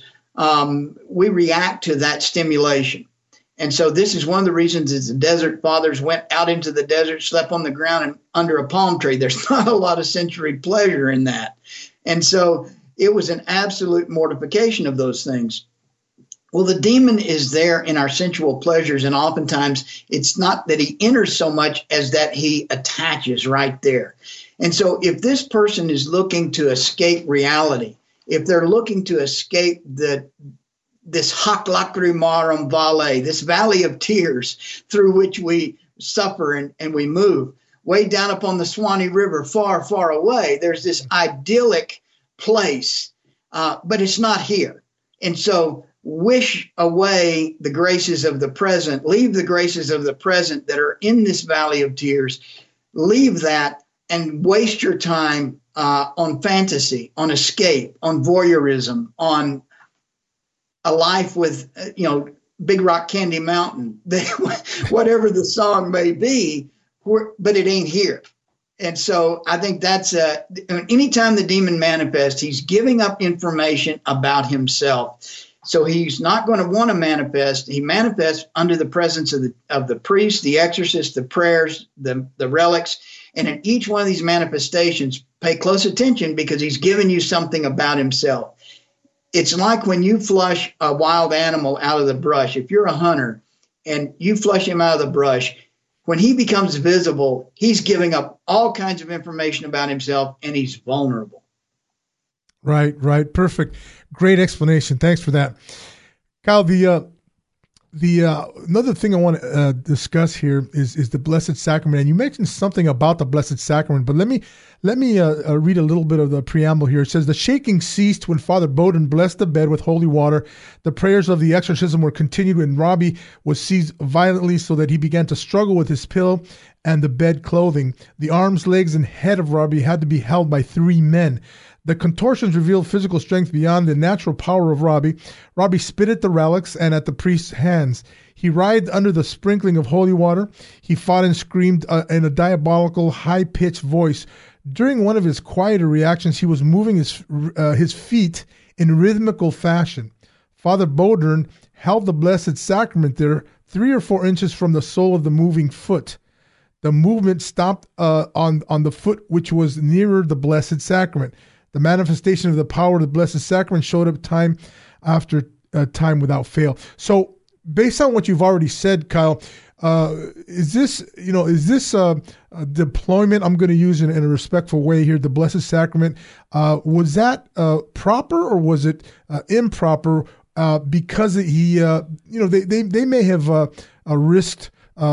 we react to that stimulation. And so this is one of the reasons that the desert fathers went out into the desert, slept on the ground and under a palm tree. There's not a lot of sensory pleasure in that. And so it was an absolute mortification of those things. Well, the demon is there in our sensual pleasures, and oftentimes it's not that he enters so much as that he attaches right there. And so if this person is looking to escape reality, if they're looking to escape this hoc lacrimarum vale, this valley of tears through which we suffer and we move, way down upon the Swanee River, far, far away, there's this idyllic place, but it's not here. And so wish away the graces of the present, leave the graces of the present that are in this valley of tears, leave that and waste your time on fantasy, on escape, on voyeurism, on a life with, Big Rock Candy Mountain, whatever the song may be, but it ain't here. And so I think that's anytime the demon manifests, he's giving up information about himself. So he's not going to want to manifest. He manifests under the presence of the priest, the exorcist, the prayers, the relics. And in each one of these manifestations, pay close attention because he's giving you something about himself. It's like when you flush a wild animal out of the brush. If you're a hunter and you flush him out of the brush, when he becomes visible, he's giving up all kinds of information about himself, and he's vulnerable. Right. Perfect. Great explanation. Thanks for that. Kyle, the Another thing I want to discuss here is the Blessed Sacrament. And you mentioned something about the Blessed Sacrament, but let me read a little bit of the preamble here. It says, the shaking ceased when Father Bowden blessed the bed with holy water. The prayers of the exorcism were continued when Robbie was seized violently so that he began to struggle with his pillow and the bed clothing. The arms, legs, and head of Robbie had to be held by 3 men. The contortions revealed physical strength beyond the natural power of Robbie. Robbie spit at the relics and at the priest's hands. He writhed under the sprinkling of holy water. He fought and screamed in a diabolical, high-pitched voice. During one of his quieter reactions, he was moving his feet in rhythmical fashion. Father Bowden held the Blessed Sacrament there 3 or 4 inches from the sole of the moving foot. The movement stopped on the foot which was nearer the Blessed Sacrament. The manifestation of the power of the Blessed Sacrament showed up time after time without fail. So, based on what you've already said, Kyle, is this a deployment I'm going to use in a respectful way here? The Blessed Sacrament, was that proper or was it improper? Because he, they may have risked.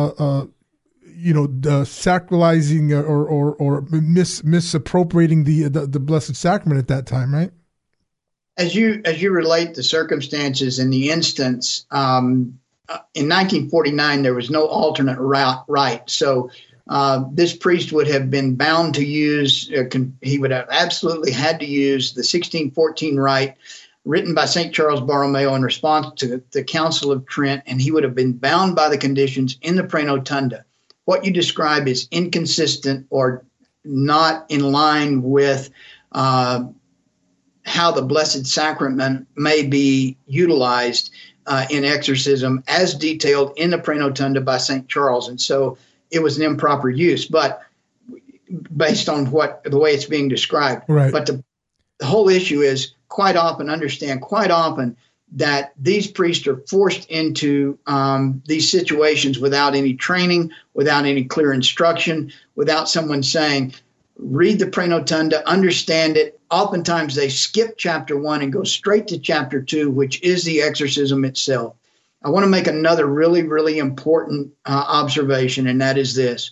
Sacralizing or misappropriating the Blessed Sacrament at that time, right? As you relate the circumstances in the instance, in 1949 there was no alternate rite, so this priest would have been bound to use. He would have absolutely had to use the 1614 rite written by St. Charles Borromeo in response to the Council of Trent, and he would have been bound by the conditions in the Praenotunda. What you describe is inconsistent or not in line with how the Blessed Sacrament may be utilized in exorcism as detailed in the Praenotunda by St. Charles. And so it was an improper use, but based on the way it's being described. Right. But the whole issue is quite often that these priests are forced into these situations without any training, without any clear instruction, without someone saying, read the Praenotunda, understand it. Oftentimes they skip chapter 1 and go straight to chapter 2, which is the exorcism itself. I want to make another really, really important observation, and that is this.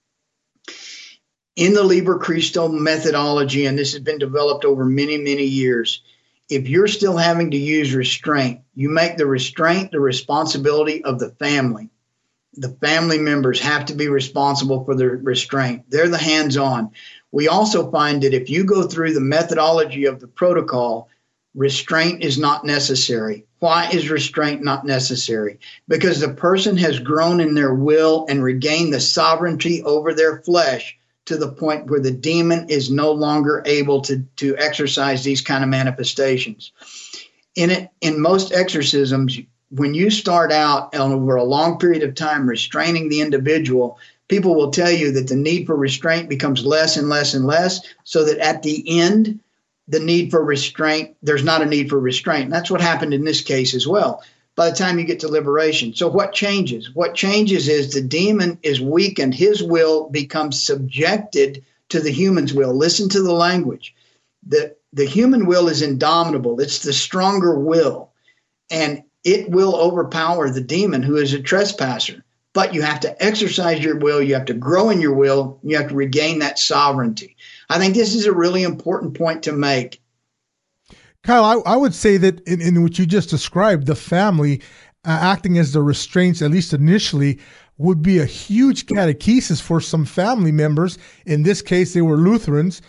In the Liber Christo methodology, and this has been developed over many, many years, if you're still having to use restraint, you make the restraint the responsibility of the family. The family members have to be responsible for the restraint. They're the hands-on. We also find that if you go through the methodology of the protocol, restraint is not necessary. Why is restraint not necessary? Because the person has grown in their will and regained the sovereignty over their flesh to the point where the demon is no longer able to exercise these kind of manifestations. In most exorcisms, when you start out and over a long period of time restraining the individual, people will tell you that the need for restraint becomes less and less and less, so that at the end, there's not a need for restraint. And that's what happened in this case as well, by the time you get to liberation. So what changes? What changes is the demon is weakened. His will becomes subjected to the human's will. Listen to the language. The human will is indomitable. It's the stronger will. And it will overpower the demon who is a trespasser. But you have to exercise your will. You have to grow in your will. You have to regain that sovereignty. I think this is a really important point to make. Kyle, I would say that in what you just described, the family acting as the restraints, at least initially, would be a huge catechesis for some family members. In this case, they were Lutherans,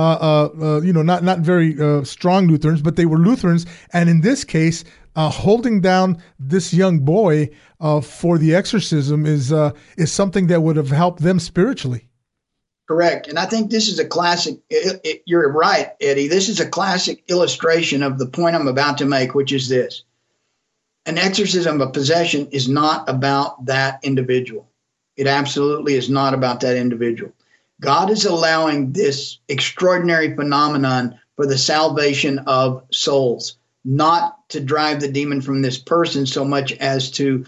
not very strong Lutherans, but they were Lutherans. And in this case, holding down this young boy for the exorcism is something that would have helped them spiritually. Correct. And I think this is a classic, you're right, Eddie, this is a classic illustration of the point I'm about to make, which is this. An exorcism of possession is not about that individual. It absolutely is not about that individual. God is allowing this extraordinary phenomenon for the salvation of souls, not to drive the demon from this person so much as to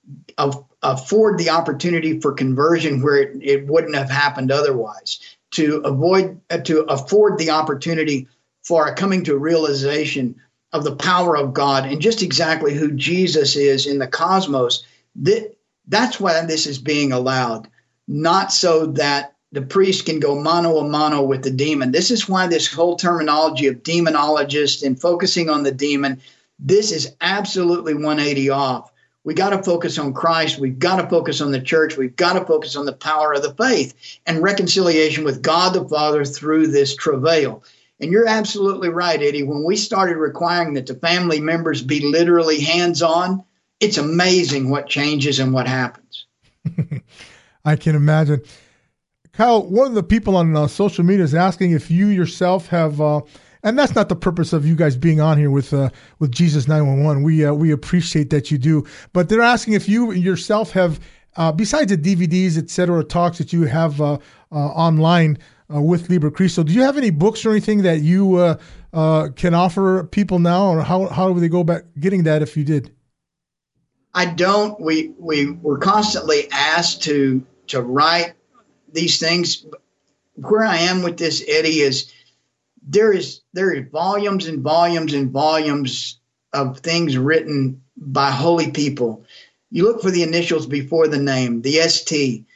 afford the opportunity for conversion where it wouldn't have happened otherwise, to afford the opportunity for a coming to a realization of the power of God and just exactly who Jesus is in the cosmos, that's why this is being allowed, not so that the priest can go mano a mano with the demon. This is why this whole terminology of demonologist and focusing on the demon, this is absolutely 180 off. We got to focus on Christ. We've got to focus on the church. We've got to focus on the power of the faith and reconciliation with God the Father through this travail. And you're absolutely right, Eddie. When we started requiring that the family members be literally hands-on, it's amazing what changes and what happens. I can imagine. Kyle, one of the people on social media is asking if you yourself have, and that's not the purpose of you guys being on here with Jesus 911. We appreciate that you do, but they're asking if you yourself have, besides the DVDs, et cetera, talks that you have online with Liber Christo, do you have any books or anything that you can offer people now, or how do they go about getting that if you did? I don't. We were constantly asked to write these things. Where I am with this, Eddie, is there is volumes and volumes and volumes of things written by holy people. You look for the initials before the name, the ST.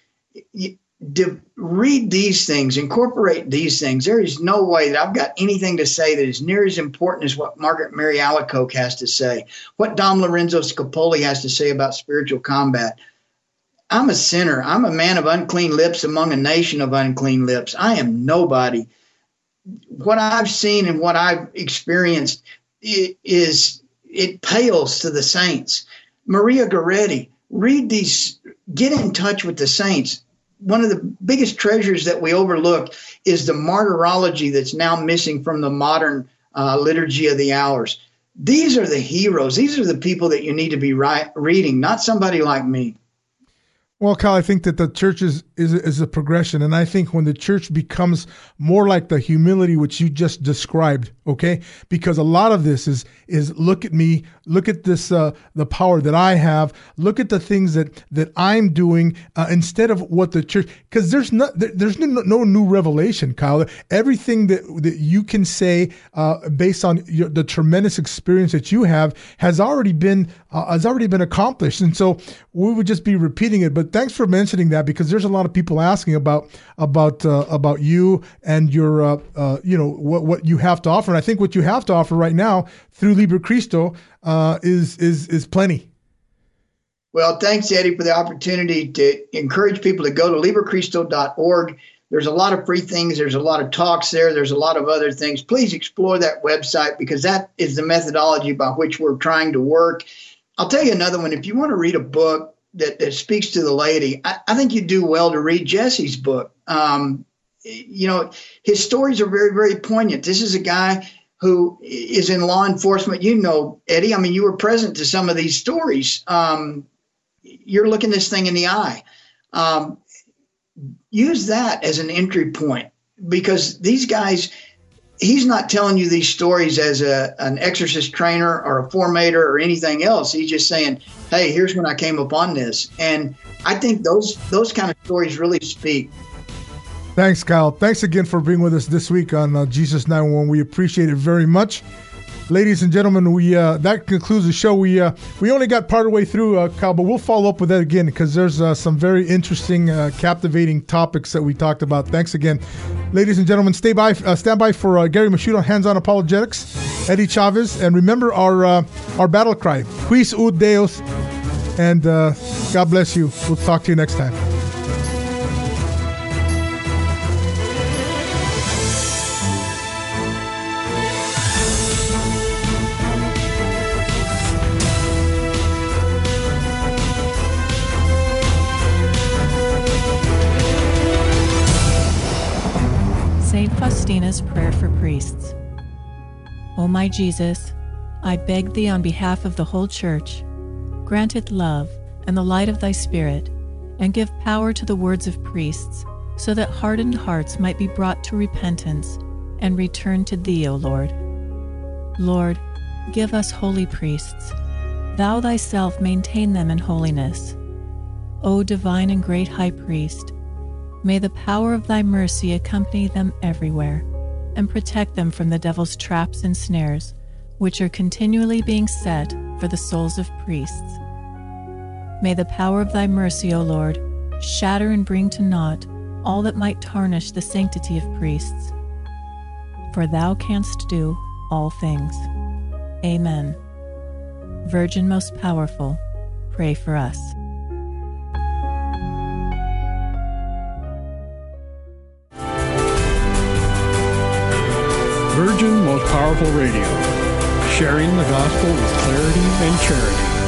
Read these things, incorporate these things. There is no way that I've got anything to say that is near as important as what Margaret Mary Alacoque has to say, what Dom Lorenzo Scopoli has to say about spiritual combat. I'm a sinner. I'm a man of unclean lips among a nation of unclean lips. I am nobody. What I've seen and what I've experienced it pales to the saints. Maria Goretti, read these, get in touch with the saints. One of the biggest treasures that we overlook is the martyrology that's now missing from the modern liturgy of the hours. These are the heroes. These are the people that you need to be reading, not somebody like me. Well, Kyle, I think that the church is a progression. And I think when the church becomes more like the humility which you just described, okay? Because a lot of this is look at me, look at this, the power that I have, look at the things that I'm doing instead of what the church, because there's no new revelation, Kyle. Everything that you can say based on the tremendous experience that you have has already been accomplished. And so we would just be repeating it. But thanks for mentioning that, because there's a lot of people asking about you and your what you have to offer. And I think what you have to offer right now through Liber Christo is plenty. Well, thanks, Eddie, for the opportunity to encourage people to go to LiberChristo.org. There's a lot of free things. There's a lot of talks there. There's a lot of other things. Please explore that website, because that is the methodology by which we're trying to work. I'll tell you another one. If you want to read a book that speaks to the laity, I think you do well to read Jesse's book. His stories are very, very poignant. This is a guy who is in law enforcement. You know, Eddie, I mean, you were present to some of these stories. You're looking this thing in the eye. Use that as an entry point, because these guys, he's not telling you these stories as an exorcist trainer or a formator or anything else. He's just saying, hey, here's when I came upon this. And I think those kind of stories really speak. Thanks, Kyle. Thanks again for being with us this week on Jesus 911. We appreciate it very much. Ladies and gentlemen, that concludes the show. We only got part of the way through, Kyle, but we'll follow up with that again, because there's some very interesting, captivating topics that we talked about. Thanks again. Ladies and gentlemen, stand by for Gary Masciuto, Hands-On Apologetics, Eddie Chavez, and remember our battle cry, Quis ut Deus, and God bless you. We'll talk to you next time. St. Faustina's Prayer for Priests. O my Jesus, I beg thee on behalf of the whole Church, grant it love and the light of thy Spirit, and give power to the words of priests, so that hardened hearts might be brought to repentance and return to thee, O Lord. Lord, give us holy priests. Thou thyself maintain them in holiness. O divine and great High Priest, may the power of thy mercy accompany them everywhere, and protect them from the devil's traps and snares, which are continually being set for the souls of priests. May the power of thy mercy, O Lord, shatter and bring to naught all that might tarnish the sanctity of priests. For thou canst do all things. Amen. Virgin most powerful, pray for us. Virgin Most Powerful Radio, sharing the gospel with clarity and charity.